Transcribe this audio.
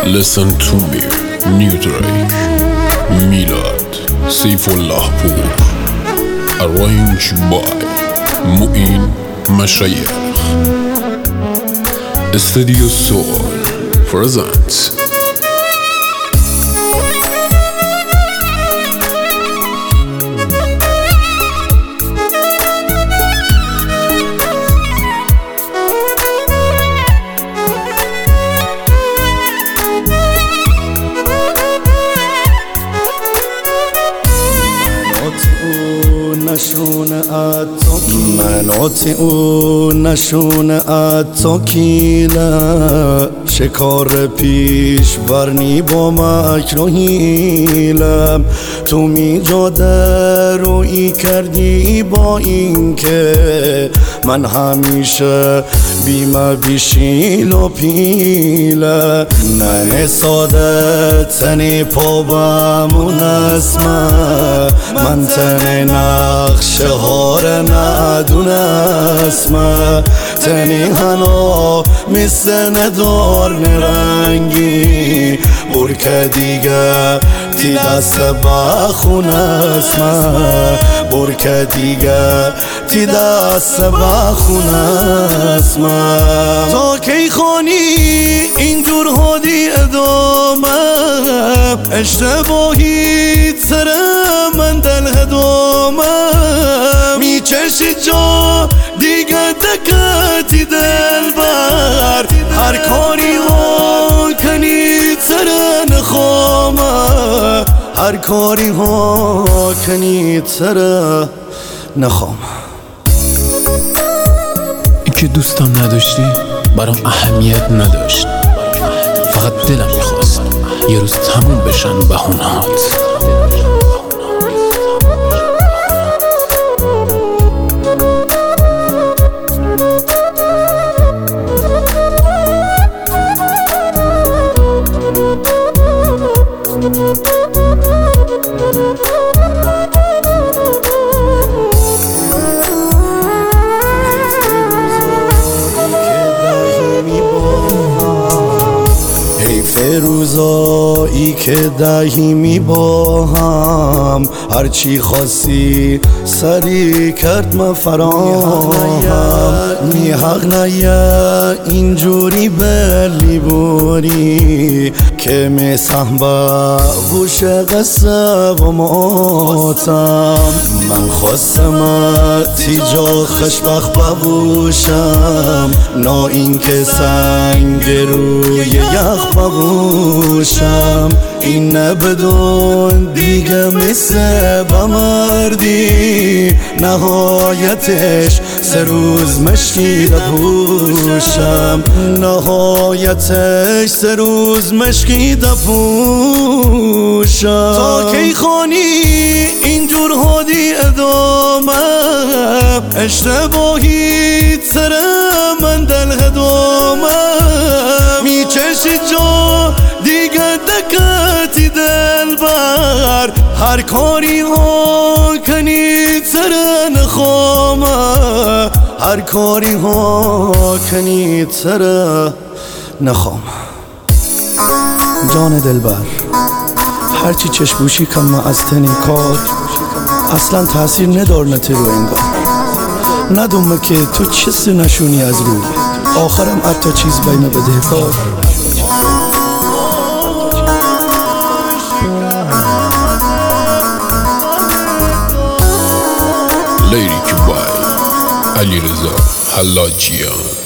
Listen to me. New Drake Milad Saifullah Pur. Arranged by Mu'in Mashayikh. Studio Soul presents نشون اتاکیله شکار پیش برنی با مکر و حیلم تو می جاده روی کردی با این که من همیشه بیمه بیشیل و پیله نه ساده تنی پا بمون اسمه من تنی نقشه هار ندونسمه تنی هنو مثل ندار نرنگی برکه دیگه تی دست بخون اسمه برکه دیگه تی دست بخون اسمه تا کی خانی اینجور هادی ادامه اشتباهی سر من دل هدامه میچشی جا دیگه دکتی دل بر هر کاری ها کنید سر نخوامه هر کاری ها کنید سر نخوامه این که دوستم نداشتی برام اهمیت نداشت، فقط دلم میخواست یه روز تموم بشن بهونهات. روزایی که دهیمی با هم هرچی خواستی سری کرد من فراهم می حق نیا اینجوری بلی بوری که می سحبه بوش قصه و ماتم من خواستم تیجا خشبخ ببوشم نا این که سنگ روی یخ ببوشم این نبدون دیگه مثل بمردی نهایتش سه روز مشکی دپوشم نهایتش سه روز مشکی دپوشم تا کی خانی اینجور هادی ادامه اشتباهی سر من دل هدامه میچشی جا دیگه دکتی دل بر هر کاری ها کنید سر نخوامه هر کاری ها کنید سر نخوامه جان دلبر هرچی چشبوشی کن ما از تنی کار اصلا تاثیر ندار نتی رو انگار ندومه که تو چیزی نشونی از روی آخرم حتی چیز بینه بده کار لیریک بای علیرضا حلاجیان.